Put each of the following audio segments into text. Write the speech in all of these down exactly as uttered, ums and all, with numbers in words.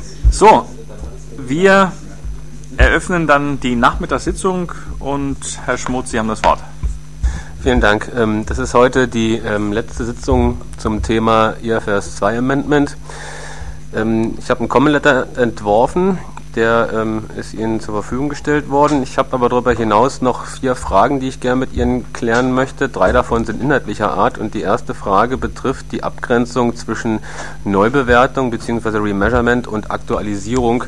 So, wir eröffnen dann die Nachmittagssitzung und Herr Schmutz, Sie haben das Wort. Vielen Dank. Das ist heute die letzte Sitzung zum Thema I F R S zwei Amendment. Ich habe einen Common Letter entworfen, der ist Ihnen zur Verfügung gestellt worden. Ich habe aber darüber hinaus noch vier Fragen, die ich gerne mit Ihnen klären möchte. Drei davon sind inhaltlicher Art und die erste Frage betrifft die Abgrenzung zwischen Neubewertung bzw. Remeasurement und Aktualisierung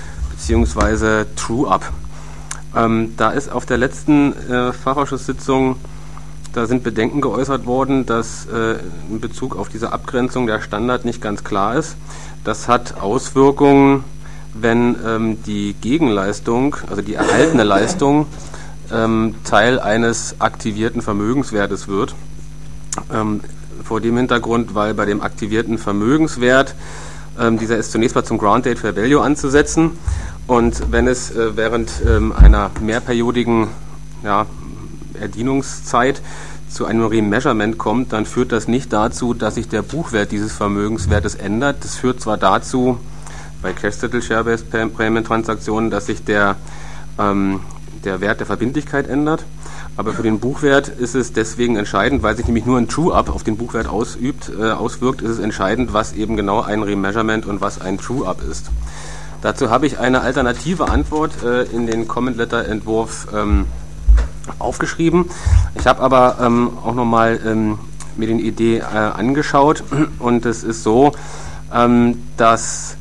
bzw. True-Up. Ähm, da ist auf der letzten äh, Fachausschusssitzung, da sind Bedenken geäußert worden, dass äh, in Bezug auf diese Abgrenzung der Standard nicht ganz klar ist. Das hat Auswirkungen, wenn ähm, die Gegenleistung, also die erhaltene Leistung, ähm, Teil eines aktivierten Vermögenswertes wird. Ähm, vor dem Hintergrund, weil bei dem aktivierten Vermögenswert, ähm, dieser ist zunächst mal zum Ground Date Fair Value anzusetzen, und wenn es äh, während ähm, einer mehrperiodigen ja, Erdienungszeit zu einem Remeasurement kommt, dann führt das nicht dazu, dass sich der Buchwert dieses Vermögenswertes ändert. Das führt zwar dazu, bei Cash-Settle Share-Based Payment Transaktionen, dass sich der, ähm, der Wert der Verbindlichkeit ändert, aber für den Buchwert ist es deswegen entscheidend, weil sich nämlich nur ein True-Up auf den Buchwert ausübt, äh, auswirkt, ist es entscheidend, was eben genau ein Remeasurement und was ein True-Up ist. Dazu habe ich eine alternative Antwort äh, in den Comment-Letter-Entwurf ähm, aufgeschrieben. Ich habe aber ähm, auch nochmal ähm, mir die Idee äh, angeschaut, und es ist so, ähm, dass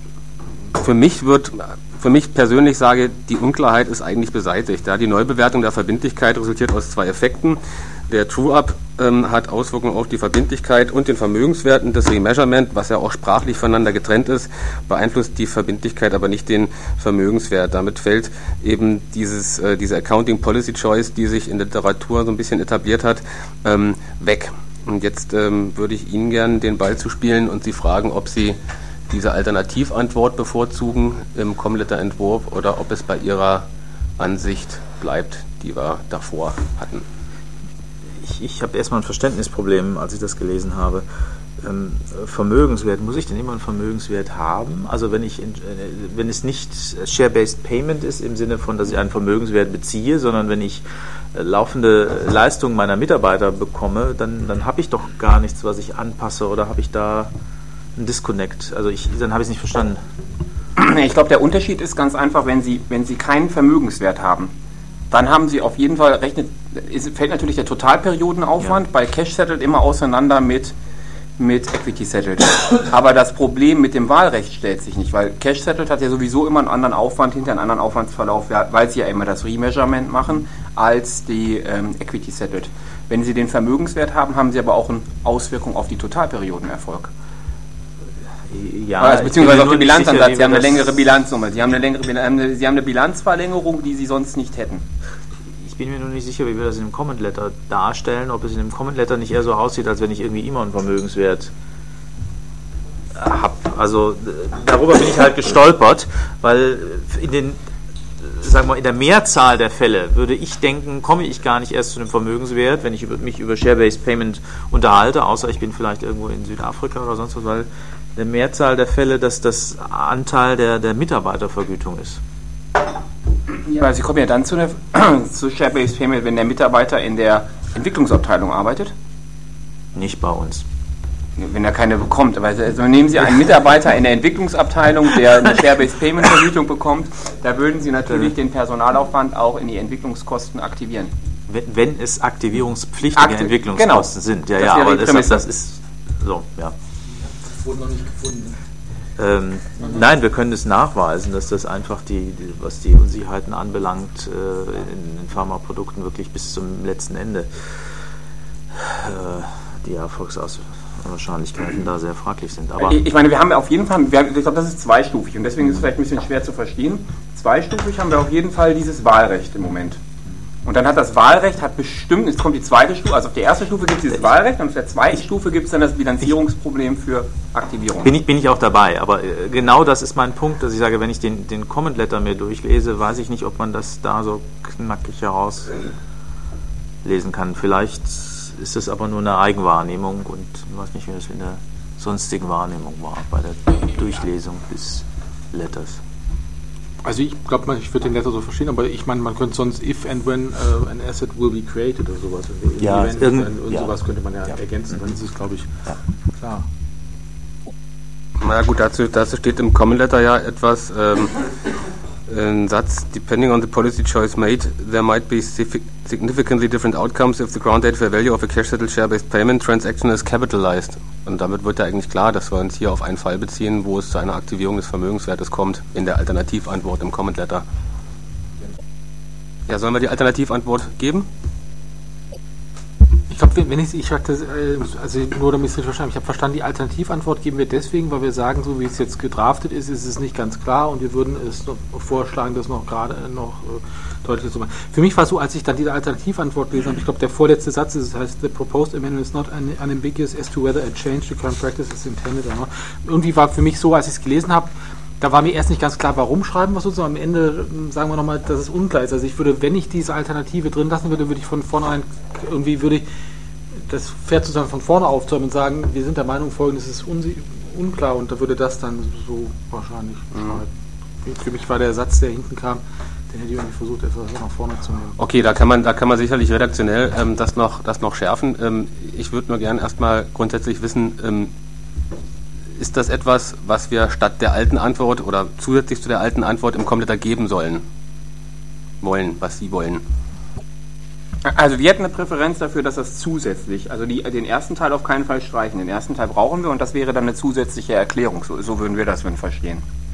für mich wird, für mich persönlich sage, die Unklarheit ist eigentlich beseitigt. Da die Neubewertung der Verbindlichkeit resultiert aus zwei Effekten. Der True-Up ähm, hat Auswirkungen auf die Verbindlichkeit und den Vermögenswerten. Das Remeasurement, was ja auch sprachlich voneinander getrennt ist, beeinflusst die Verbindlichkeit, aber nicht den Vermögenswert. Damit fällt eben dieses, äh, diese Accounting Policy Choice, die sich in der Literatur so ein bisschen etabliert hat, ähm, weg. Und jetzt ähm, würde ich Ihnen gerne den Ball zuspielen und Sie fragen, ob Sie diese Alternativantwort bevorzugen im Common-Letter-Entwurf oder ob es bei Ihrer Ansicht bleibt, die wir davor hatten. Ich, ich habe erstmal ein Verständnisproblem, als ich das gelesen habe. Ähm, Vermögenswert, muss ich denn immer einen Vermögenswert haben? Also wenn ich in, äh, wenn es nicht Share-Based Payment ist, im Sinne von, dass ich einen Vermögenswert beziehe, sondern wenn ich äh, laufende Leistungen meiner Mitarbeiter bekomme, dann, dann habe ich doch gar nichts, was ich anpasse, oder habe ich da ein Disconnect? Also ich, dann habe ich es nicht verstanden. Ich glaube, der Unterschied ist ganz einfach, wenn Sie, wenn Sie keinen Vermögenswert haben, dann haben Sie auf jeden Fall, rechnet, ist, fällt natürlich der Totalperiodenaufwand ja bei Cash Settled immer auseinander mit, mit Equity Settled. Aber das Problem mit dem Wahlrecht stellt sich nicht, weil Cash Settled hat ja sowieso immer einen anderen Aufwand hinter, einen anderen Aufwandsverlauf, weil Sie ja immer das Remeasurement machen, als die ähm, Equity Settled. Wenn Sie den Vermögenswert haben, haben Sie aber auch eine Auswirkung auf die Totalperiodenerfolg. Ja, also, beziehungsweise auf den Bilanzansatz. Sie haben eine längere Bilanzsumme. Sie haben eine, längere, Sie haben eine Bilanzverlängerung, die Sie sonst nicht hätten. Ich bin mir nur nicht sicher, wie wir das in dem Comment Letter darstellen, ob es in dem Comment Letter nicht eher so aussieht, als wenn ich irgendwie immer einen Vermögenswert habe. Also darüber bin ich halt gestolpert, weil in den, sagen wir, in der Mehrzahl der Fälle würde ich denken, komme ich gar nicht erst zu einem Vermögenswert, wenn ich mich über Share-Based Payment unterhalte, außer ich bin vielleicht irgendwo in Südafrika oder sonst was, weil in der Mehrzahl der Fälle dass das Anteil der, der Mitarbeitervergütung ist. Ja, aber Sie kommen ja dann zu, einer, zu Share-Based Payment, wenn der Mitarbeiter in der Entwicklungsabteilung arbeitet? Nicht bei uns. Wenn er keine bekommt. Aber also nehmen Sie einen Mitarbeiter in der Entwicklungsabteilung, der eine Share-Based Payment Vergütung bekommt, da würden Sie natürlich den Personalaufwand auch in die Entwicklungskosten aktivieren. Wenn, wenn es aktivierungspflichtige Akti- Entwicklungskosten genau. sind. Ja, das ja, aber das, das ist so, ja. Das wurde noch nicht gefunden. Ähm, nein, wir können es nachweisen, dass das einfach die, die was die Unsicherheiten anbelangt, äh, in den Pharmaprodukten wirklich bis zum letzten Ende äh, die Erfolgswahrscheinlichkeiten da sehr fraglich sind. Aber ich meine, wir haben auf jeden Fall, wir haben, ich glaube, das ist zweistufig und deswegen ist es vielleicht ein bisschen schwer zu verstehen. Zweistufig haben wir auf jeden Fall dieses Wahlrecht im Moment. Und dann hat das Wahlrecht, hat bestimmt, jetzt kommt die zweite Stufe, also auf der ersten Stufe gibt es dieses Wahlrecht und auf der zweiten Stufe gibt es dann das Bilanzierungsproblem für Aktivierung. Bin ich, bin ich auch dabei, aber äh, genau das ist mein Punkt, dass ich sage, wenn ich den, den Comment Letter mir durchlese, weiß ich nicht, ob man das da so knackig herauslesen kann. Vielleicht ist es aber nur eine Eigenwahrnehmung und ich weiß nicht, wie das in der sonstigen Wahrnehmung war bei der Durchlesung bis Letters. Also ich glaube, ich würde den Letter so verstehen, aber ich meine, man könnte sonst if and when uh, an asset will be created oder sowas. Ja, Event irgend, und ja. sowas könnte man ja, ja. ergänzen, dann ist es, glaube ich, ja. klar. Na gut, dazu, dazu steht im Common Letter ja etwas, ähm, ein Satz, depending on the policy choice made, there might be significantly different outcomes if the ground date fair value of a cash-settled share-based payment transaction is capitalized. Und damit wird ja eigentlich klar, dass wir uns hier auf einen Fall beziehen, wo es zu einer Aktivierung des Vermögenswertes kommt, in der Alternativantwort im Comment Letter. Ja, sollen wir die Alternativantwort geben? Ich glaube, wenn ich ich hatte, also nur damit ich es richtig verstanden habe, ich habe verstanden, die Alternativantwort geben wir deswegen, weil wir sagen, so wie es jetzt gedraftet ist, ist es nicht ganz klar und wir würden es noch vorschlagen, das noch gerade noch äh, deutlich zu machen. Für mich war es so, als ich dann diese Alternativantwort gelesen habe, ich glaube, der vorletzte Satz ist, das heißt, the proposed amendment is not unambiguous as to whether a change to current practice is intended or not. Irgendwie war für mich so, als ich es gelesen habe, da war mir erst nicht ganz klar, warum schreiben wir es sozusagen. Am Ende sagen wir nochmal, dass es unklar ist. Also ich würde, wenn ich diese Alternative drin lassen würde, würde ich von vornherein irgendwie, würde ich das Pferd sozusagen von vorne aufzäumen und sagen, wir sind der Meinung, folgendes ist un- unklar und da würde das dann so wahrscheinlich schreiben. Für mich war der Satz, der hinten kam, den hätte ich irgendwie versucht, etwas nach vorne zu nehmen. Okay, da kann man, da kann man sicherlich redaktionell ähm, das noch, das noch schärfen. Ähm, ich würde nur gerne erstmal grundsätzlich wissen, ähm, ist das etwas, was wir statt der alten Antwort oder zusätzlich zu der alten Antwort im Kompletter geben sollen? Wollen, was Sie wollen? Also wir hätten eine Präferenz dafür, dass das zusätzlich, also die, den ersten Teil auf keinen Fall streichen. Den ersten Teil brauchen wir und das wäre dann eine zusätzliche Erklärung. So, so würden wir das wenn verstehen.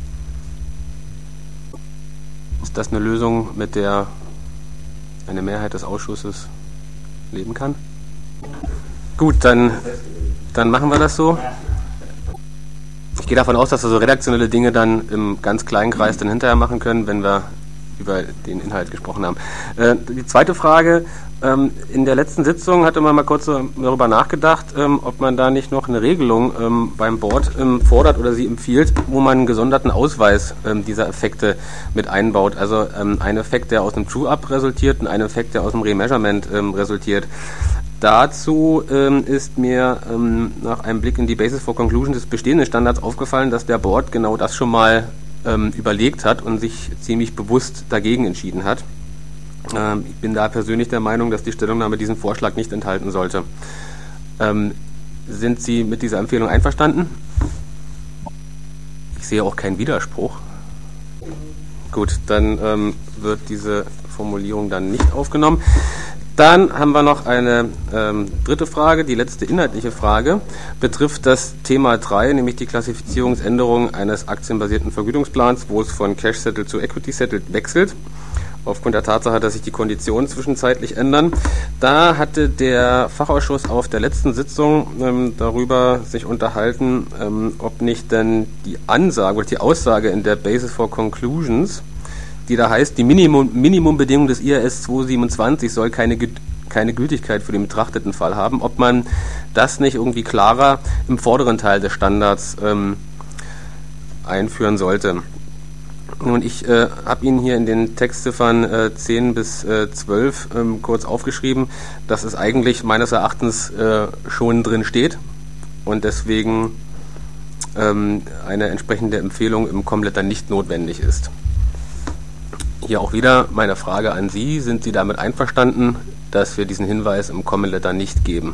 Ist das eine Lösung, mit der eine Mehrheit des Ausschusses leben kann? Gut, dann, dann machen wir das so. Ich gehe davon aus, dass wir so redaktionelle Dinge dann im ganz kleinen Kreis dann hinterher machen können, wenn wir über den Inhalt gesprochen haben. Äh, die zweite Frage, ähm, in der letzten Sitzung hatte man mal kurz darüber nachgedacht, ähm, ob man da nicht noch eine Regelung ähm, beim Board ähm, fordert oder sie empfiehlt, wo man einen gesonderten Ausweis ähm, dieser Effekte mit einbaut. Also ähm, ein Effekt, der aus dem True-Up resultiert und ein Effekt, der aus dem Remeasurement ähm, resultiert. Dazu ähm, ist mir ähm, nach einem Blick in die Basis for Conclusion des bestehenden Standards aufgefallen, dass der Board genau das schon mal ähm, überlegt hat und sich ziemlich bewusst dagegen entschieden hat. Ähm, ich bin da persönlich der Meinung, dass die Stellungnahme diesen Vorschlag nicht enthalten sollte. Ähm, sind Sie mit dieser Empfehlung einverstanden? Ich sehe auch keinen Widerspruch. Gut, dann ähm, wird diese Formulierung dann nicht aufgenommen. Dann haben wir noch eine ähm, dritte Frage, die letzte inhaltliche Frage, betrifft das Thema drei, nämlich die Klassifizierungsänderung eines aktienbasierten Vergütungsplans, wo es von Cash Settled zu Equity Settled wechselt, aufgrund der Tatsache, dass sich die Konditionen zwischenzeitlich ändern. Da hatte der Fachausschuss auf der letzten Sitzung ähm, darüber sich unterhalten, ähm, ob nicht denn die Ansage oder die Aussage in der Basis for Conclusions, die da heißt, die Minimum, Minimumbedingung des I A S zweihundertsiebenundzwanzig soll keine, keine Gültigkeit für den betrachteten Fall haben, ob man das nicht irgendwie klarer im vorderen Teil des Standards ähm, einführen sollte. Und ich äh, habe Ihnen hier in den Textziffern äh, zehn bis zwölf ähm, kurz aufgeschrieben, dass es eigentlich meines Erachtens äh, schon drin steht und deswegen ähm, eine entsprechende Empfehlung im Kompletter nicht notwendig ist. Hier auch wieder meine Frage an Sie. Sind Sie damit einverstanden, dass wir diesen Hinweis im Comment Letter nicht geben?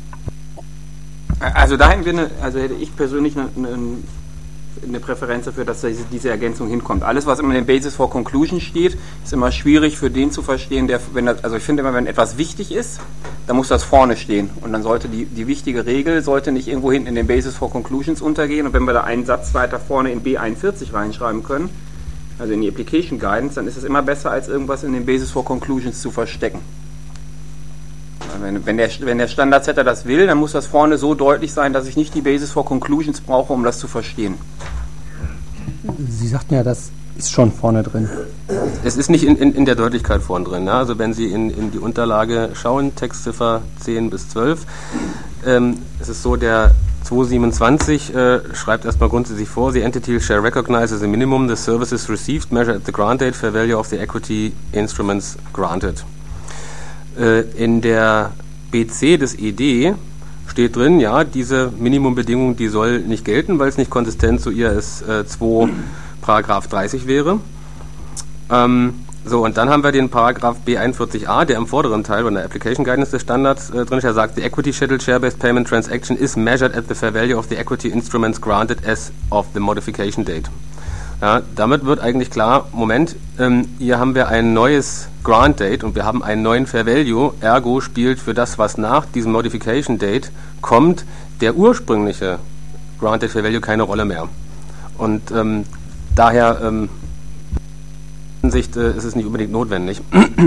Also dahin eine, also hätte ich persönlich eine, eine, eine Präferenz dafür, dass diese Ergänzung hinkommt. Alles, was immer in den Basis for Conclusion steht, ist immer schwierig für den zu verstehen, der, wenn das, also ich finde immer, wenn etwas wichtig ist, dann muss das vorne stehen. Und dann sollte die, die wichtige Regel sollte nicht irgendwo hinten in den Basis for Conclusions untergehen. Und wenn wir da einen Satz weiter vorne in B einundvierzig reinschreiben können, also in die Application Guidance, dann ist es immer besser, als irgendwas in den Basis for Conclusions zu verstecken. Wenn, wenn, der, wenn der Standardsetter das will, dann muss das vorne so deutlich sein, dass ich nicht die Basis for Conclusions brauche, um das zu verstehen. Sie sagten ja, das ist schon vorne drin. Es ist nicht in, in, in der Deutlichkeit vorne drin. Ne? Also wenn Sie in, in die Unterlage schauen, Textziffer zehn bis zwölf, ähm, es ist so, der zweihundertsiebenundzwanzig äh, schreibt erstmal grundsätzlich vor, the entity shall recognize as a minimum the services received measured at the grant date fair value of the equity instruments granted. Äh, in der B C des E D steht drin, ja, diese Minimumbedingung, die soll nicht gelten, weil es nicht konsistent zu I A S zwei Paragraph dreißig wäre. Ähm, so, und dann haben wir den Paragraph B einundvierzig a, der im vorderen Teil von der Application Guidance des Standards äh, drin ist, der sagt, the equity scheduled share-based payment transaction is measured at the fair value of the equity instruments granted as of the modification date. Ja, damit wird eigentlich klar, Moment, ähm, hier haben wir ein neues Grant Date und wir haben einen neuen Fair Value, ergo spielt für das, was nach diesem Modification Date kommt, der ursprüngliche Grant Date Fair Value keine Rolle mehr. Und ähm, daher ähm, in Sicht äh, ist es nicht unbedingt notwendig.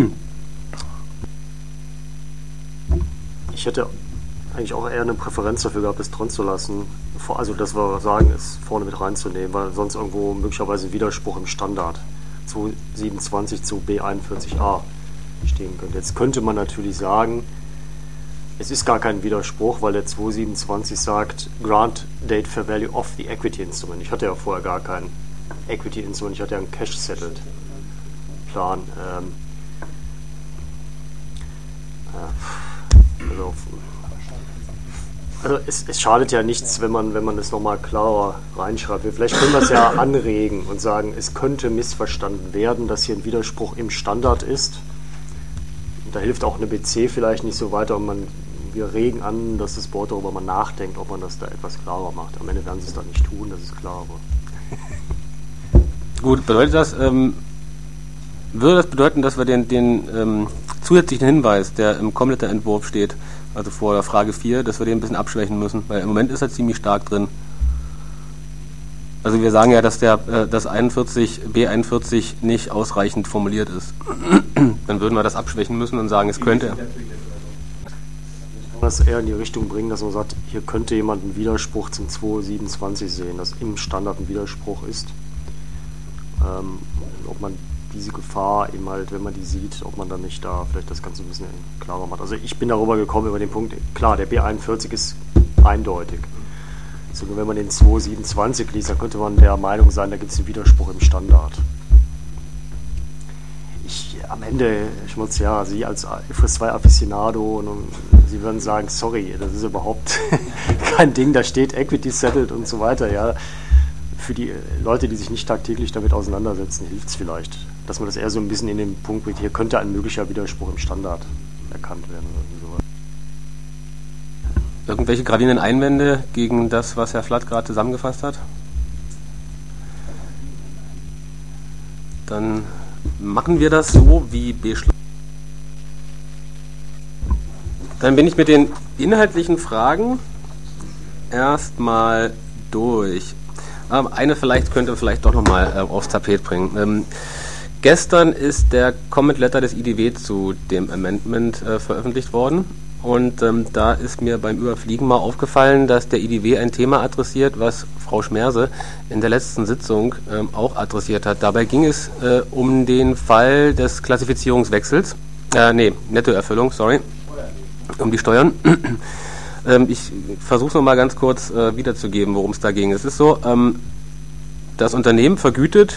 Ich hätte eigentlich auch eher eine Präferenz dafür gehabt, es dran zu lassen. Also, dass wir sagen, es vorne mit reinzunehmen, weil sonst irgendwo möglicherweise ein Widerspruch im Standard zweihundertsiebenundzwanzig zu B einundvierzig a stehen könnte. Jetzt könnte man natürlich sagen, es ist gar kein Widerspruch, weil der zweihundertsiebenundzwanzig sagt, Grant Date Fair Value of the Equity Instrument. Ich hatte ja vorher gar kein Equity Instrument, ich hatte ja einen Cash Settled Plan. Ähm, ja, also, Also es, es schadet ja nichts, wenn man, wenn man das nochmal klarer reinschreibt. Vielleicht können wir es ja anregen und sagen, es könnte missverstanden werden, dass hier ein Widerspruch im Standard ist. Und da hilft auch eine B C vielleicht nicht so weiter. Und man, wir regen an, dass das Board darüber mal nachdenkt, ob man das da etwas klarer macht. Am Ende werden sie es dann nicht tun, das ist klar. Aber Gut, bedeutet das, ähm, würde das bedeuten, dass wir den, den ähm, zusätzlichen Hinweis, der im Kompletter-Entwurf steht, also vor der Frage vier, dass wir den ein bisschen abschwächen müssen, weil im Moment ist er ziemlich stark drin. Also wir sagen ja, dass der äh, das einundvierzig, B einundvierzig nicht ausreichend formuliert ist. Dann würden wir das abschwächen müssen und sagen, es könnte. Man kann das eher in die Richtung bringen, dass man sagt, hier könnte jemand einen Widerspruch zum zweihundertsiebenundzwanzig sehen, dass im Standard ein Widerspruch ist. Ähm, ob man diese Gefahr eben halt, wenn man die sieht, ob man dann nicht da vielleicht das Ganze ein bisschen klarer macht. Also ich bin darüber gekommen, über den Punkt, klar, der B einundvierzig ist eindeutig. Sogar wenn man den zweihundertsiebenundzwanzig liest, dann könnte man der Meinung sein, da gibt es einen Widerspruch im Standard. Ich, am Ende, ich muss ja, Sie als I F R S zwei Aficionado, und, und Sie würden sagen, sorry, das ist überhaupt kein Ding, da steht Equity Settled und so weiter, ja. Für die Leute, die sich nicht tagtäglich damit auseinandersetzen, hilft es vielleicht, dass man das eher so ein bisschen in den Punkt bringt, hier könnte ein möglicher Widerspruch im Standard erkannt werden. Oder sowas. Irgendwelche gravierenden Einwände gegen das, was Herr Flatt gerade zusammengefasst hat? Dann machen wir das so wie beschlossen. Dann bin ich mit den inhaltlichen Fragen erstmal durch. Eine vielleicht könnte vielleicht doch nochmal äh, aufs Tapet bringen. Ähm, gestern ist der Comment Letter des I D W zu dem Amendment äh, veröffentlicht worden und ähm, da ist mir beim Überfliegen mal aufgefallen, dass der I D W ein Thema adressiert, was Frau Schmerse in der letzten Sitzung ähm, auch adressiert hat. Dabei ging es äh, um den Fall des Klassifizierungswechsels, äh, nee, Nettoerfüllung, sorry, um die Steuern. Ich versuche es nochmal ganz kurz äh, wiederzugeben, worum es da ging. Es ist so, ähm, das Unternehmen vergütet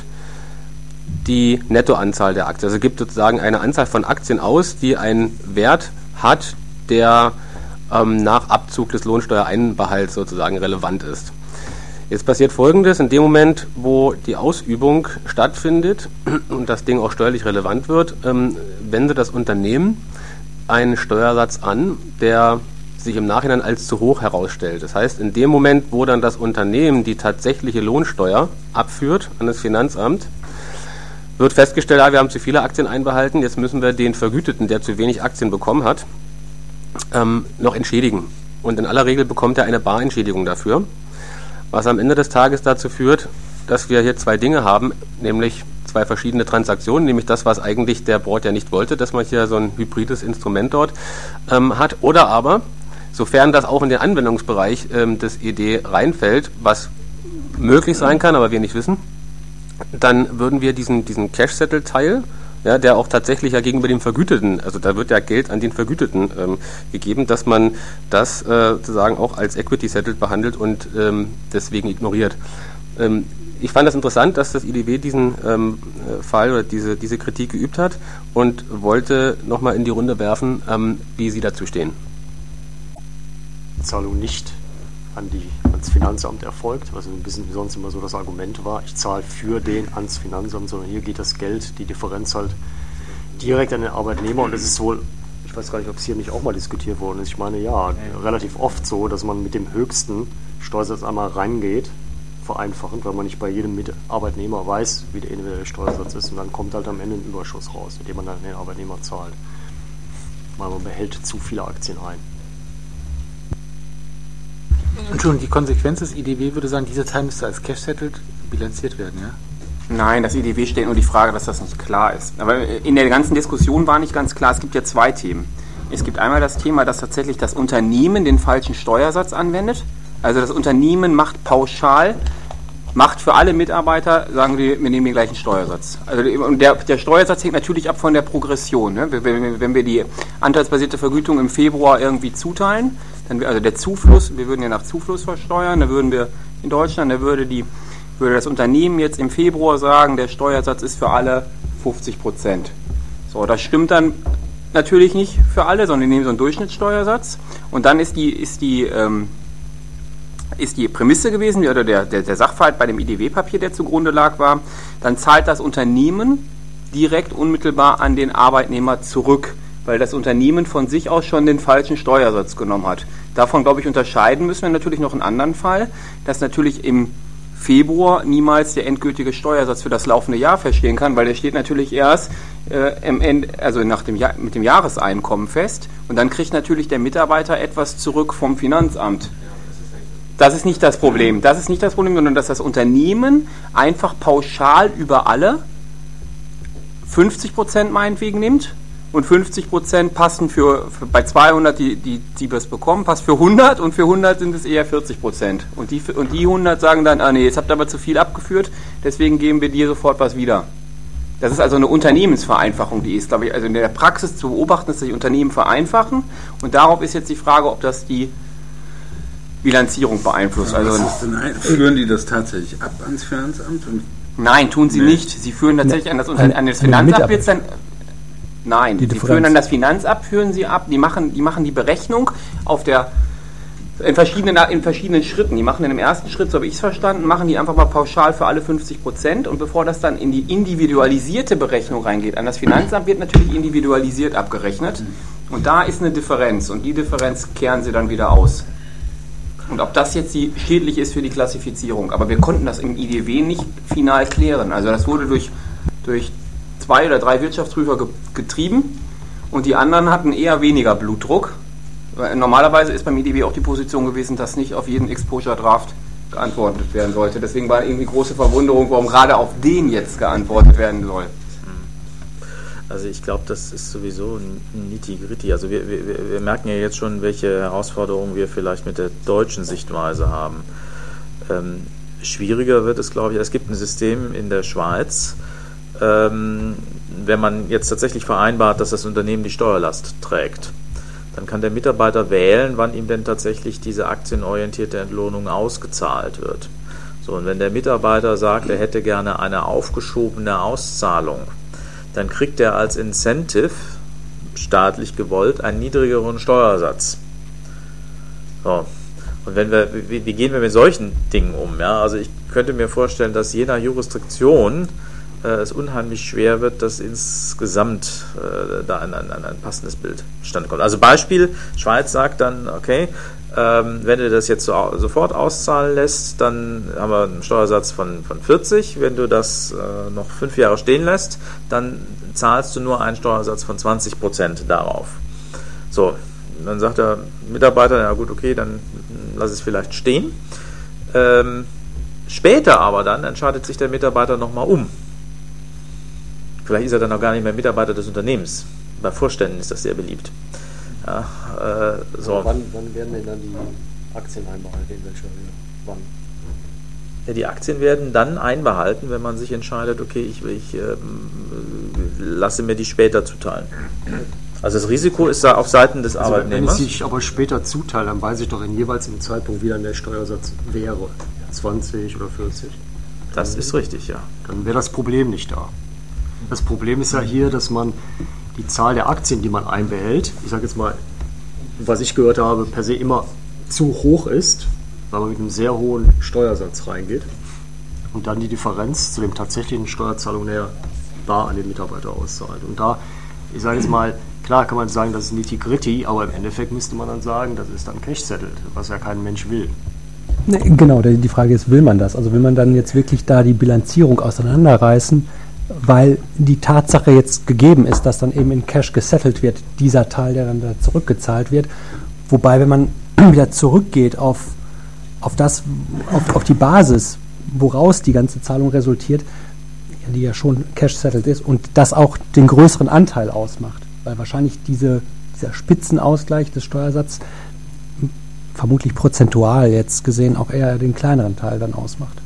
die Nettoanzahl der Aktien. Also gibt sozusagen eine Anzahl von Aktien aus, die einen Wert hat, der ähm, nach Abzug des Lohnsteuereinbehalts sozusagen relevant ist. Jetzt passiert Folgendes: In dem Moment, wo die Ausübung stattfindet und das Ding auch steuerlich relevant wird, ähm, wendet das Unternehmen einen Steuersatz an, der sich im Nachhinein als zu hoch herausstellt. Das heißt, in dem Moment, wo dann das Unternehmen die tatsächliche Lohnsteuer abführt an das Finanzamt, wird festgestellt, ja, wir haben zu viele Aktien einbehalten, jetzt müssen wir den Vergüteten, der zu wenig Aktien bekommen hat, ähm, noch entschädigen. Und in aller Regel bekommt er eine Barentschädigung dafür, was am Ende des Tages dazu führt, dass wir hier zwei Dinge haben, nämlich zwei verschiedene Transaktionen, nämlich das, was eigentlich der Board ja nicht wollte, dass man hier so ein hybrides Instrument dort ähm, hat, oder aber sofern das auch in den Anwendungsbereich ähm, des E D reinfällt, was möglich sein kann, aber wir nicht wissen, dann würden wir diesen, diesen Cash-Settle-Teil, ja, der auch tatsächlich ja gegenüber dem Vergüteten, also da wird ja Geld an den Vergüteten ähm, gegeben, dass man das äh, sozusagen auch als Equity-Settled behandelt und ähm, deswegen ignoriert. Ähm, ich fand das interessant, dass das I D W diesen ähm, Fall oder diese, diese Kritik geübt hat und wollte nochmal in die Runde werfen, ähm, wie Sie dazu stehen. Zahlung nicht an die ans ans Finanzamt erfolgt, was ein bisschen sonst immer so das Argument war, ich zahle für den ans Finanzamt, sondern hier geht das Geld, die Differenz halt direkt an den Arbeitnehmer und das ist wohl, ich weiß gar nicht, ob es hier nicht auch mal diskutiert worden ist, ich meine ja, relativ oft so, dass man mit dem höchsten Steuersatz einmal reingeht, vereinfachend, weil man nicht bei jedem Arbeitnehmer weiß, wie der individuelle Steuersatz ist und dann kommt halt am Ende ein Überschuss raus, mit dem man dann den Arbeitnehmer zahlt, weil man behält zu viele Aktien ein. Entschuldigung, die Konsequenz des I D W würde sagen, dieser Teil müsste als Cash-Settled bilanziert werden, ja? Nein, das I D W stellt nur die Frage, dass das nicht klar ist. Aber in der ganzen Diskussion war nicht ganz klar, es gibt ja zwei Themen. Es gibt einmal das Thema, dass tatsächlich das Unternehmen den falschen Steuersatz anwendet. Also das Unternehmen macht pauschal, macht für alle Mitarbeiter, sagen wir, wir nehmen den gleichen Steuersatz. Also und der, der Steuersatz hängt natürlich ab von der Progression. Ne? Wenn, wenn wir die anteilsbasierte Vergütung im Februar irgendwie zuteilen, dann, also der Zufluss, wir würden ja nach Zufluss versteuern, da würden wir in Deutschland, da würde die würde das Unternehmen jetzt im Februar sagen, der Steuersatz ist für alle fünfzig Prozent. So, das stimmt dann natürlich nicht für alle, sondern die nehmen so einen Durchschnittssteuersatz. Und dann ist die, ist die, ähm, ist die Prämisse gewesen, oder der, der, der Sachverhalt bei dem I D W-Papier, der zugrunde lag, war, dann zahlt das Unternehmen direkt unmittelbar an den Arbeitnehmer zurück, weil das Unternehmen von sich aus schon den falschen Steuersatz genommen hat. Davon, glaube ich, unterscheiden müssen wir natürlich noch einen anderen Fall, dass natürlich im Februar niemals der endgültige Steuersatz für das laufende Jahr feststehen kann, weil der steht natürlich erst äh, im Ende, also nach dem Jahr, mit dem Jahreseinkommen fest und dann kriegt natürlich der Mitarbeiter etwas zurück vom Finanzamt. Das ist nicht das Problem. Das ist nicht das Problem, sondern dass das Unternehmen einfach pauschal über alle fünfzig Prozent meinetwegen nimmt und fünfzig Prozent passen für, für bei zweihundert, die, die, die das bekommen, passt für hundert und für hundert sind es eher vierzig Prozent. Und die, und die hundert sagen dann, ah nee, jetzt habt ihr aber zu viel abgeführt, deswegen geben wir dir sofort was wieder. Das ist also eine Unternehmensvereinfachung, die ist, glaube ich, also in der Praxis zu beobachten, dass sich Unternehmen vereinfachen und darauf ist jetzt die Frage, ob das die Bilanzierung beeinflusst. Ja, also was ist denn ein, führen die das tatsächlich ab ans Finanzamt? Und nein, tun sie nee. nicht. Sie führen tatsächlich an das, an, an das Finanzamt jetzt dann. Nein, die sie führen an das Finanzamt, führen sie ab. Die machen, die machen die Berechnung auf der in verschiedenen, in verschiedenen Schritten. Die machen in dem ersten Schritt, so habe ich es verstanden, machen die einfach mal pauschal für alle fünfzig Prozent und bevor das dann in die individualisierte Berechnung reingeht, an das Finanzamt wird natürlich individualisiert abgerechnet und da ist eine Differenz und die Differenz kehren sie dann wieder aus. Und ob das jetzt die schädlich ist für die Klassifizierung. Aber wir konnten das im I D W nicht final klären. Also das wurde durch, durch zwei oder drei Wirtschaftsprüfer ge- getrieben und die anderen hatten eher weniger Blutdruck. Weil normalerweise ist beim I D W auch die Position gewesen, dass nicht auf jeden Exposure-Draft geantwortet werden sollte. Deswegen war irgendwie große Verwunderung, warum gerade auf den jetzt geantwortet werden soll. Also ich glaube, das ist sowieso ein Nitty-Gritty. Also wir, wir, wir merken ja jetzt schon, welche Herausforderungen wir vielleicht mit der deutschen Sichtweise haben. Ähm, schwieriger wird es, glaube ich, es gibt ein System in der Schweiz, ähm, wenn man jetzt tatsächlich vereinbart, dass das Unternehmen die Steuerlast trägt, dann kann der Mitarbeiter wählen, wann ihm denn tatsächlich diese aktienorientierte Entlohnung ausgezahlt wird. So, und wenn der Mitarbeiter sagt, er hätte gerne eine aufgeschobene Auszahlung, dann kriegt er als Incentive, staatlich gewollt, einen niedrigeren Steuersatz. So. Und wenn wir, wie, wie gehen wir mit solchen Dingen um? Ja? Also ich könnte mir vorstellen, dass je nach Jurisdiktion äh, es unheimlich schwer wird, dass insgesamt äh, da ein, ein, ein passendes Bild zustande kommt. Also Beispiel, Schweiz sagt dann, okay, Ähm, wenn du das jetzt so, sofort auszahlen lässt, dann haben wir einen Steuersatz von, von vierzig. Wenn du das äh, noch fünf Jahre stehen lässt, dann zahlst du nur einen Steuersatz von zwanzig Prozent darauf. So, dann sagt der Mitarbeiter, ja gut, okay, dann lass es vielleicht stehen. Ähm, später aber dann entscheidet sich der Mitarbeiter nochmal um. Vielleicht ist er dann auch gar nicht mehr Mitarbeiter des Unternehmens. Bei Vorständen ist das sehr beliebt. Ja, äh, so. Wann, wann werden denn dann die Aktien einbehalten? In welcher Höhe? Wann? Ja, die Aktien werden dann einbehalten, wenn man sich entscheidet, okay, ich, ich äh, lasse mir die später zuteilen. Also das Risiko ist da auf Seiten des also Arbeitnehmers. Wenn ich sich aber später zuteile, dann weiß ich doch in jeweils im Zeitpunkt, wie dann der Steuersatz wäre. zwanzig oder vierzig. Das ist richtig, ja. Dann wäre das Problem nicht da. Das Problem ist ja hier, dass man die Zahl der Aktien, die man einbehält, ich sage jetzt mal, was ich gehört habe, per se immer zu hoch ist, weil man mit einem sehr hohen Steuersatz reingeht und dann die Differenz zu dem tatsächlichen Steuerzahlung näher bar an den Mitarbeiter auszahlt. Und da, ich sage jetzt mal, klar kann man sagen, das ist nitty-gritty, aber im Endeffekt müsste man dann sagen, das ist dann Cash-Settled, was ja kein Mensch will. Genau, die Frage ist, will man das? Also will man dann jetzt wirklich da die Bilanzierung auseinanderreißen, weil die Tatsache jetzt gegeben ist, dass dann eben in Cash gesettelt wird, dieser Teil, der dann da zurückgezahlt wird. Wobei, wenn man wieder zurückgeht auf, auf das, auf, auf die Basis, woraus die ganze Zahlung resultiert, die ja schon Cash-settled ist und das auch den größeren Anteil ausmacht, weil wahrscheinlich diese, dieser Spitzenausgleich des Steuersatzes vermutlich prozentual jetzt gesehen auch eher den kleineren Teil dann ausmacht.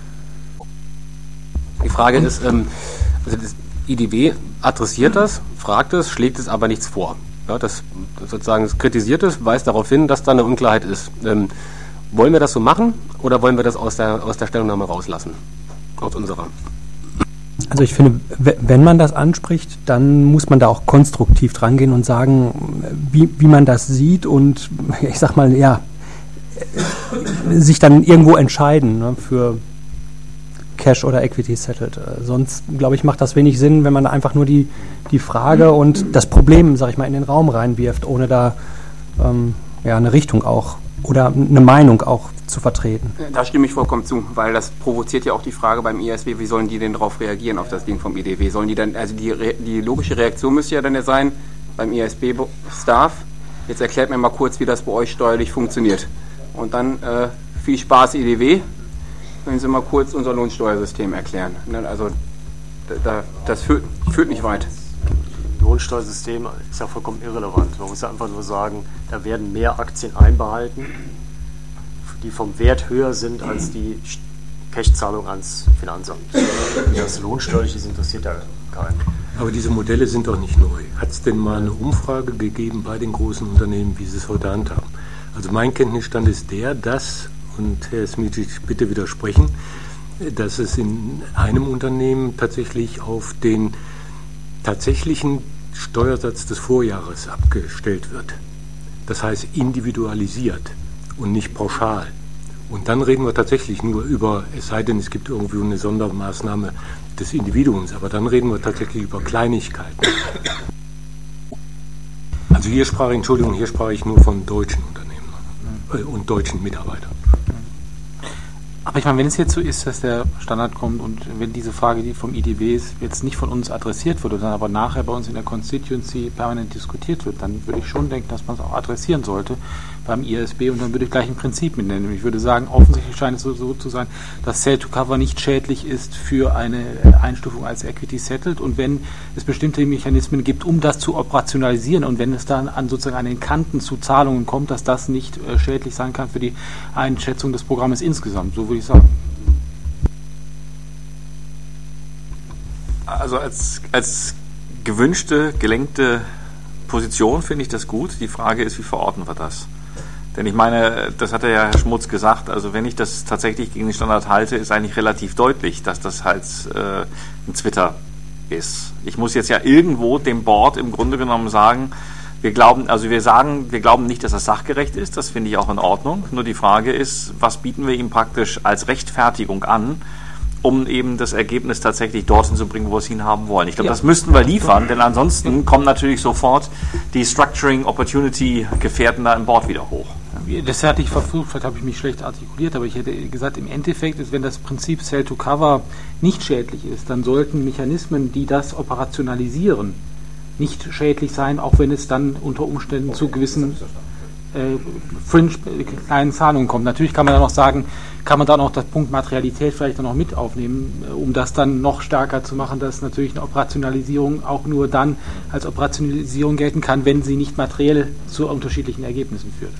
Die Frage ist, ähm, also das I D W adressiert das, fragt es, schlägt es aber nichts vor. Ja, das sozusagen es kritisiert es, weist darauf hin, dass da eine Unklarheit ist. Ähm, wollen wir das so machen oder wollen wir das aus der, aus der Stellungnahme rauslassen? Aus unserer. Also ich finde, wenn man das anspricht, dann muss man da auch konstruktiv dran gehen und sagen, wie, wie man das sieht und ich sag mal, ja, sich dann irgendwo entscheiden, ne, für Cash oder Equity Settled. Sonst, glaube ich, macht das wenig Sinn, wenn man einfach nur die, die Frage und das Problem, sag ich mal, in den Raum reinwirft, ohne da ähm, ja, eine Richtung auch oder eine Meinung auch zu vertreten. Da stimme ich vollkommen zu, weil das provoziert ja auch die Frage beim I S W, wie sollen die denn darauf reagieren, auf das Ding vom I D W? Sollen die dann, also die, die logische Reaktion müsste ja dann ja sein, beim I S W-Staff, jetzt erklärt mir mal kurz, wie das bei euch steuerlich funktioniert. Und dann äh, viel Spaß I D W, können Sie mal kurz unser Lohnsteuersystem erklären. Also da, das führt, führt nicht weit. Lohnsteuersystem ist ja vollkommen irrelevant. Man muss ja einfach nur sagen, da werden mehr Aktien einbehalten, die vom Wert höher sind als die Cashzahlung ans Finanzamt. Das Lohnsteuerliche interessiert ja keinen. Aber diese Modelle sind doch nicht neu. Hat es denn mal eine Umfrage gegeben bei den großen Unternehmen, wie sie es heute handhaben? Also mein Kenntnisstand ist der, dass, und Herr Smitic, bitte widersprechen, dass es in einem Unternehmen tatsächlich auf den tatsächlichen Steuersatz des Vorjahres abgestellt wird. Das heißt individualisiert und nicht pauschal. Und dann reden wir tatsächlich nur über, es sei denn, es gibt irgendwie eine Sondermaßnahme des Individuums, aber dann reden wir tatsächlich über Kleinigkeiten. Also hier sprach ich, Entschuldigung, hier sprach ich nur von deutschen Unternehmen äh, und deutschen Mitarbeitern. Aber ich meine, wenn es jetzt so ist, dass der Standard kommt und wenn diese Frage, die vom I D W ist, jetzt nicht von uns adressiert wird, dann aber nachher bei uns in der Constituency permanent diskutiert wird, dann würde ich schon denken, dass man es auch adressieren sollte beim I S B und dann würde ich gleich ein Prinzip mitnennen. Ich würde sagen, offensichtlich scheint es so, so zu sein, dass Sale to Cover nicht schädlich ist für eine Einstufung als Equity Settled und wenn es bestimmte Mechanismen gibt, um das zu operationalisieren und wenn es dann an sozusagen an den Kanten zu Zahlungen kommt, dass das nicht äh, schädlich sein kann für die Einschätzung des Programmes insgesamt. So würde ich sagen. Also als, als gewünschte, gelenkte Position finde ich das gut. Die Frage ist, wie verorten wir das? Denn ich meine, das hat ja Herr Schmutz gesagt, also wenn ich das tatsächlich gegen den Standard halte, ist eigentlich relativ deutlich, dass das halt äh, ein Twitter ist. Ich muss jetzt ja irgendwo dem Board im Grunde genommen sagen, wir glauben, also wir sagen, wir glauben nicht, dass das sachgerecht ist, das finde ich auch in Ordnung. Nur die Frage ist, was bieten wir ihm praktisch als Rechtfertigung an, um eben das Ergebnis tatsächlich dorthin zu bringen, wo wir es hinhaben wollen. Ich glaube, ja. Das müssten wir liefern, denn ansonsten kommen natürlich sofort die Structuring Opportunity Gefährten da im Board wieder hoch. Das hatte ich versucht, vielleicht habe ich mich schlecht artikuliert, aber ich hätte gesagt, im Endeffekt ist, wenn das Prinzip Sale to Cover nicht schädlich ist, dann sollten Mechanismen, die das operationalisieren, nicht schädlich sein, auch wenn es dann unter Umständen zu gewissen äh, Fringe äh, kleinen Zahlungen kommt. Natürlich kann man dann noch sagen, kann man dann auch das Punkt Materialität vielleicht dann noch mit aufnehmen, äh, um das dann noch stärker zu machen, dass natürlich eine Operationalisierung auch nur dann als Operationalisierung gelten kann, wenn sie nicht materiell zu unterschiedlichen Ergebnissen führt.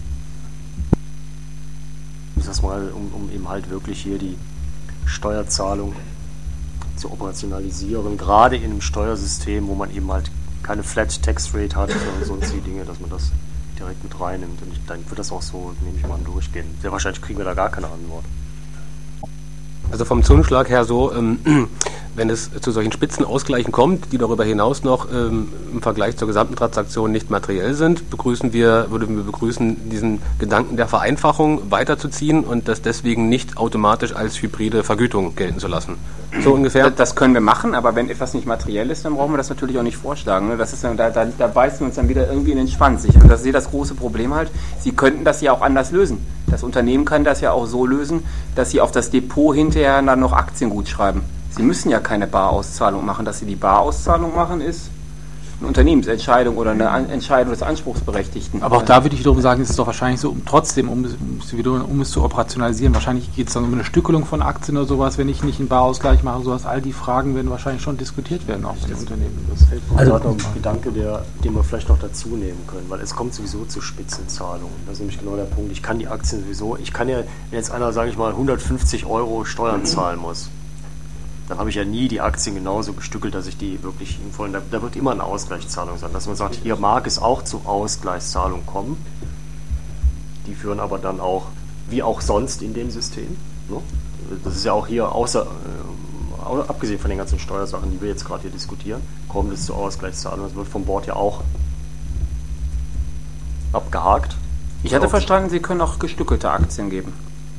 Ich sag's mal, um, um eben halt wirklich hier die Steuerzahlung zu operationalisieren, gerade in einem Steuersystem, wo man eben halt keine Flat Tax Rate hat oder sonstige Dinge, dass man das direkt mit reinnimmt. Und ich, dann wird das auch so, nehme ich mal, durchgehen. Sehr wahrscheinlich kriegen wir da gar keine Antwort. Also vom Zungenschlag her so, ähm, wenn es zu solchen Spitzenausgleichen kommt, die darüber hinaus noch ähm, im Vergleich zur gesamten Transaktion nicht materiell sind, begrüßen wir, würden wir begrüßen, diesen Gedanken der Vereinfachung weiterzuziehen und das deswegen nicht automatisch als hybride Vergütung gelten zu lassen. So ungefähr? Das können wir machen, aber wenn etwas nicht materiell ist, dann brauchen wir das natürlich auch nicht vorschlagen. Ne? Das ist dann, da, da, da beißen wir uns dann wieder irgendwie in den Schwanz. Ich das sehe das große Problem halt, Sie könnten das ja auch anders lösen. Das Unternehmen kann das ja auch so lösen, dass Sie auf das Depot hinterher dann noch Aktien gut schreiben. Sie müssen ja keine Barauszahlung machen. Dass Sie die Barauszahlung machen, ist eine Unternehmensentscheidung oder eine An- Entscheidung des Anspruchsberechtigten. Aber auch da würde ich wiederum sagen, es ist doch wahrscheinlich so, um trotzdem, um, um, es wiederum, um es zu operationalisieren, wahrscheinlich geht es dann um eine Stückelung von Aktien oder sowas, wenn ich nicht einen Barausgleich mache, sowas, all die Fragen werden wahrscheinlich schon diskutiert werden, auch in dem Unternehmen. Das fällt mir Also gerade noch noch ein Gedanke, der, den wir vielleicht noch dazu nehmen können, weil es kommt sowieso zu Spitzenzahlungen. Das ist nämlich genau der Punkt. Ich kann die Aktien sowieso, ich kann ja, wenn jetzt einer, sage ich mal, hundertfünfzig Euro Steuern zahlen muss, dann habe ich ja nie die Aktien genauso gestückelt, dass ich die wirklich in vollen, da, da wird immer eine Ausgleichszahlung sein. Dass man sagt, hier mag es auch zu Ausgleichszahlungen kommen. Die führen aber dann auch, wie auch sonst in dem System, ne? Das ist ja auch hier, außer, äh, abgesehen von den ganzen Steuersachen, die wir jetzt gerade hier diskutieren, kommt es zu Ausgleichszahlungen. Das wird vom Board ja auch abgehakt. Ich hatte verstanden, Sie können auch gestückelte Aktien geben.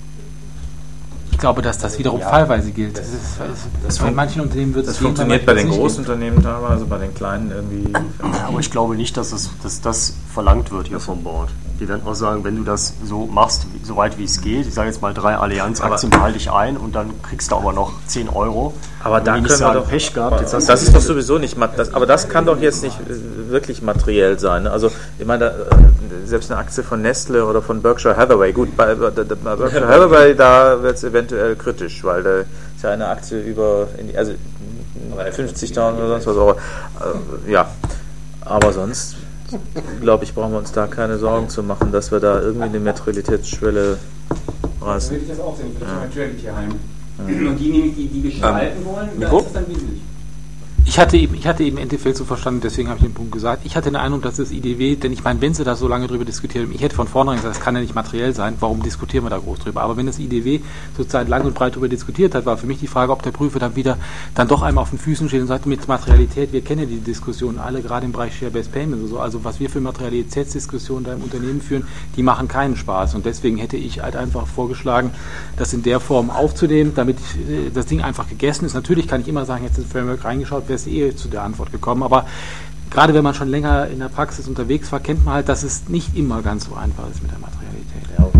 Ich glaube, dass das wiederum Ja. fallweise gilt. Das ist, das bei manchen Unternehmen wird es Das gehen, funktioniert bei bei den manchen großen nicht Unternehmen teilweise, bei den kleinen irgendwie. Aber ich glaube nicht, dass das, dass das verlangt wird hier vom Board. Die werden auch sagen, wenn du das so machst, wie, so weit wie es geht, ich sage jetzt mal drei Allianz-Aktien behalte ich ein und dann kriegst du aber noch zehn Euro. Aber da Wenn die können wir sagen, doch Pech gehabt. Jetzt hast das du ist doch sowieso nicht, mat- das, aber das kann doch jetzt nicht äh, wirklich materiell sein. Ne? Also ich meine, da, äh, selbst eine Aktie von Nestle oder von Berkshire Hathaway, gut, bei, bei, bei Berkshire Hathaway, da wird es eventuell kritisch, weil da ist ja eine Aktie über, in die, also fünfzigtausend oder sonst was, aber äh, ja, aber sonst glaube ich, brauchen wir uns da keine Sorgen zu machen, dass wir da irgendwie eine Materialitätsschwelle reißen. Würde ich das auch sehen, für das Materiality heim. Und die, nämlich, die, die gestalten wollen, da Nico? ist es dann wesentlich. Ich hatte eben, ich hatte eben im Endeffekt so verstanden, deswegen habe ich den Punkt gesagt. Ich hatte den Eindruck, dass das I D W, denn ich meine, wenn Sie da so lange drüber diskutiert haben, ich hätte von vornherein gesagt, das kann ja nicht materiell sein, warum diskutieren wir da groß drüber? Aber wenn das I D W sozusagen lang und breit drüber diskutiert hat, war für mich die Frage, ob der Prüfer dann wieder dann doch einmal auf den Füßen steht und sagt, mit Materialität, wir kennen ja die Diskussionen alle, gerade im Bereich Share-Based Payments und so, also was wir für Materialitätsdiskussionen da im Unternehmen führen, die machen keinen Spaß. Und deswegen hätte ich halt einfach vorgeschlagen, das in der Form aufzunehmen, damit äh, das Ding einfach gegessen ist. Natürlich kann ich immer sagen, jetzt ins Framework reingeschaut, wäre es eh zu der Antwort gekommen, aber gerade wenn man schon länger in der Praxis unterwegs war, kennt man halt, dass es nicht immer ganz so einfach ist mit der Materialität.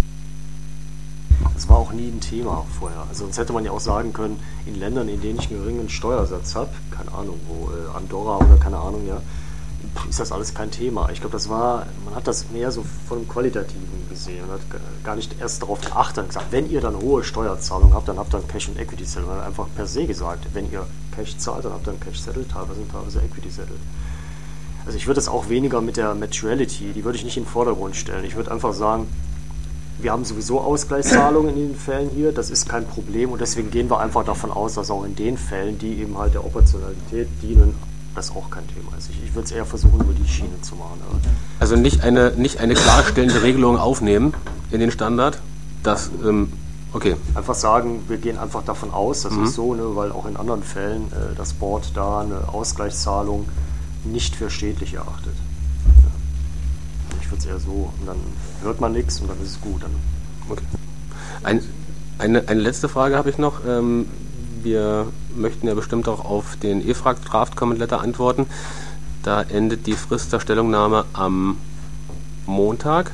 Das war auch nie ein Thema vorher. Also sonst hätte man ja auch sagen können, in Ländern, in denen ich einen geringen Steuersatz habe, keine Ahnung, wo äh, Andorra oder keine Ahnung, ja, ist das alles kein Thema. Ich glaube, das war, man hat das mehr so von dem Qualitativen gesehen und hat gar nicht erst darauf geachtet und gesagt, wenn ihr dann hohe Steuerzahlungen habt, dann habt ihr ein Cash- und Equity-Settle. Man hat einfach per se gesagt, wenn ihr Cash zahlt, dann habt ihr ein Cash-Settle, teilweise und teilweise Equity-Settle. Also ich würde das auch weniger mit der Materiality, die würde ich nicht in den Vordergrund stellen. Ich würde einfach sagen, wir haben sowieso Ausgleichszahlungen in den Fällen hier, das ist kein Problem und deswegen gehen wir einfach davon aus, dass auch in den Fällen, die eben halt der Operationalität dienen, das auch kein Thema ist. Ich, ich würde es eher versuchen, über die Schiene zu machen. Aber Also nicht eine, nicht eine klarstellende Regelung aufnehmen in den Standard, dass, ähm, okay. einfach sagen, wir gehen einfach davon aus, das Mhm. ist so, ne, weil auch in anderen Fällen äh, das Board da eine Ausgleichszahlung nicht für schädlich erachtet. Ja. Ich würde es eher so, und dann hört man nichts und dann ist es gut. Dann Okay. Ein, eine, eine letzte Frage habe ich noch. Ähm, wir möchten ja bestimmt auch auf den E F R A G Draft Comment Letter antworten. Da endet die Frist der Stellungnahme am Montag.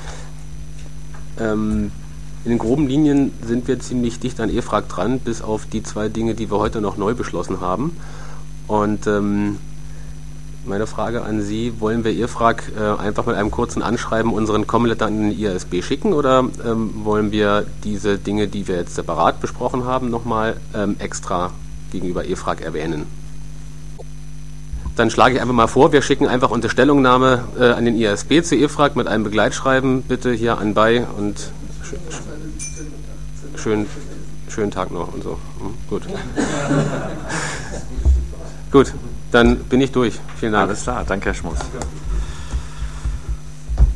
Ähm, in den groben Linien sind wir ziemlich dicht an E F R A G dran, bis auf die zwei Dinge, die wir heute noch neu beschlossen haben. Und ähm, meine Frage an Sie, wollen wir E F R A G äh, einfach mit einem kurzen Anschreiben unseren Comment-Letter an den I A S B schicken oder ähm, wollen wir diese Dinge, die wir jetzt separat besprochen haben, nochmal ähm, extra gegenüber E F R A G erwähnen? Dann schlage ich einfach mal vor, wir schicken einfach unsere Stellungnahme äh, an den I A S B zu E F R A G mit einem Begleitschreiben, bitte hier anbei und sch sch schön, schönen Tag noch und so. Hm, gut. Gut. Dann bin ich durch. Vielen Dank. Alles klar, danke Herr Schmutz.